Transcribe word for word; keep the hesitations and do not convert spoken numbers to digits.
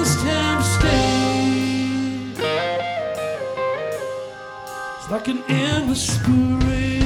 asked him to stay. It's like an endless parade.